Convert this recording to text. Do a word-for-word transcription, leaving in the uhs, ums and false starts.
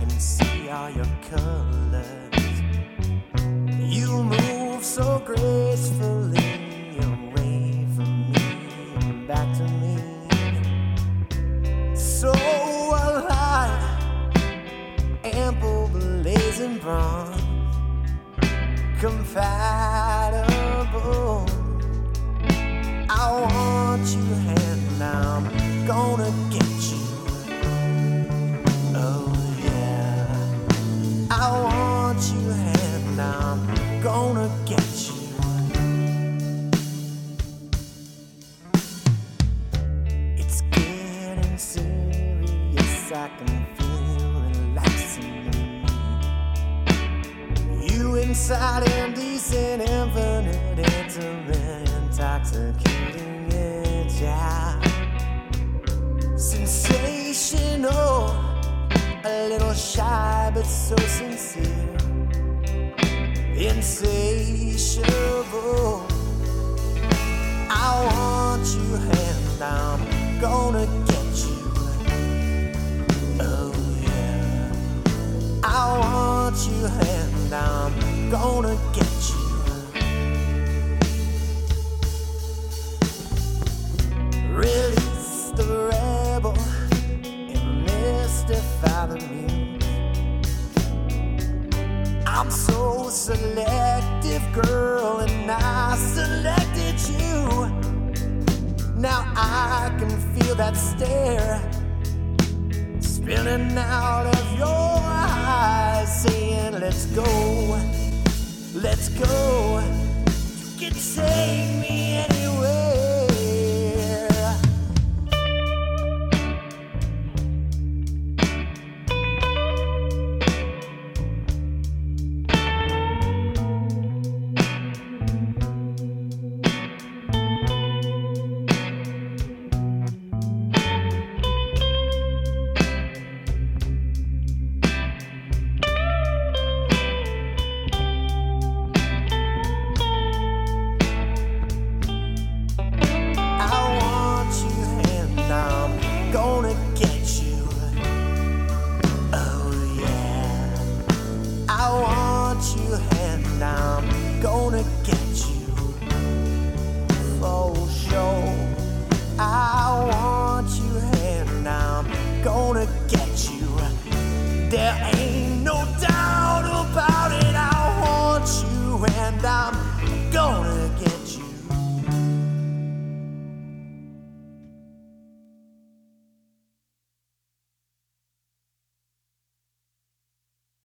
can see all your colors. You move so gracefully away from me and back to me. So alive, ample blazing bronze, compatible. I want you and I'm gonna get you. Oh yeah, I want you and I'm gonna get you. It's getting serious, I can feel relaxing me. You inside indecent, infinite, intimate, intoxicating edge, yeah. Sensational, a little shy but so sincere, insatiable. I want you and I'm gonna get you. Oh yeah, I want you and I'm gonna get you. Release the rebel and mystify the muse. I'm so selective, girl, and I selected you. Now I can feel that stare spilling out of your eyes, saying, let's go, let's go. You can take me anywhere. Gonna get you for sure. I want you and I'm gonna get you. There ain't